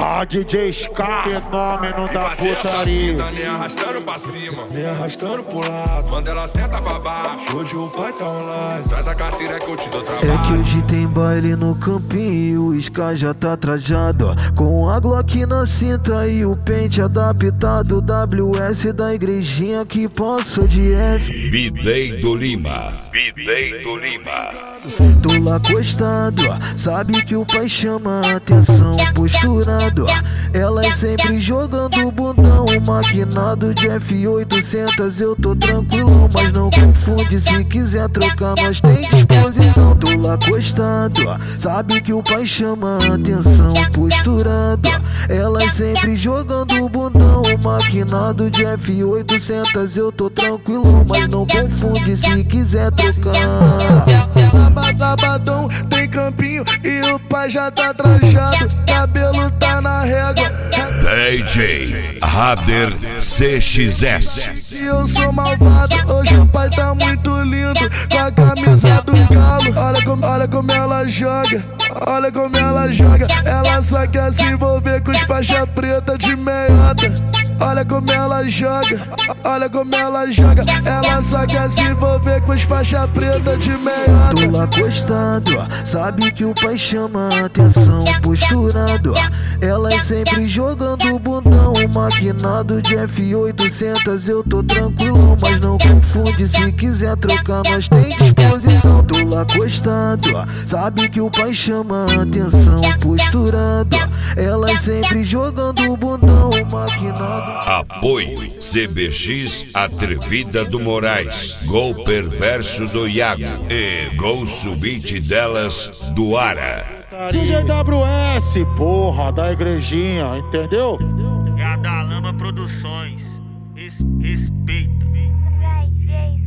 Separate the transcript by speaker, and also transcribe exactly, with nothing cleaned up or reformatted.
Speaker 1: Ah, D J Scar, fenômeno da putaria.
Speaker 2: Tá nem arrastando pra cima, nem arrastando pro lado. Quando ela senta pra baixo, hoje o pai tá online. Traz a carteira que eu te dou trabalho.
Speaker 3: É que hoje tem baile no campinho, o Scar já tá trajado, ó, com a Glock na cinta e o pente adaptado. W S da igrejinha que passou de F.
Speaker 4: B-Day do Lima, B-Day do Lima.
Speaker 3: Tô lá acostado, ó, sabe que o pai chama a atenção, posturado, ó, elas sempre jogando bundão, maquinado de F oitocentos. Eu tô tranquilo, mas não confunde, se quiser trocar nós tem disposição. Tô lá acostado, ó, sabe que o pai chama a atenção, posturado, ó, elas sempre jogando bundão, maquinado de F oitocentos. Eu tô tranquilo, mas não confunde, se quiser trocar.
Speaker 5: Sabadão tem campinho e o pai já tá trajado, cabelo tá na régua.
Speaker 4: D J Rader C X S.
Speaker 5: Se eu sou malvado, hoje o pai tá muito lindo, com a camisa do galo. Olha como, olha como ela joga, olha como ela joga. Ela só quer se envolver com os faixa preta de meiota. Olha como ela joga, olha como ela joga. Ela só quer se envolver com os faixa preta de meiota.
Speaker 3: Tô lá acostado, ó, sabe que o pai chama a atenção, posturado, ó, elas sempre jogando bundão, maquinado de F oitocentos. Eu tô tranquilo, mas não confunde, se quiser trocar nós tem disposição. Tô lá acostado, ó, sabe que o pai chama a atenção, posturado, ó, elas sempre jogando bundão, maquinado.
Speaker 4: Apoio C B X Atrevida do Moraes, Gol Perverso do Iago e Gol Subite delas do Ara.
Speaker 1: D J W S, porra, da igrejinha, entendeu?
Speaker 6: É a da Lama Produções. Res, respeita.
Speaker 7: Vai, vai.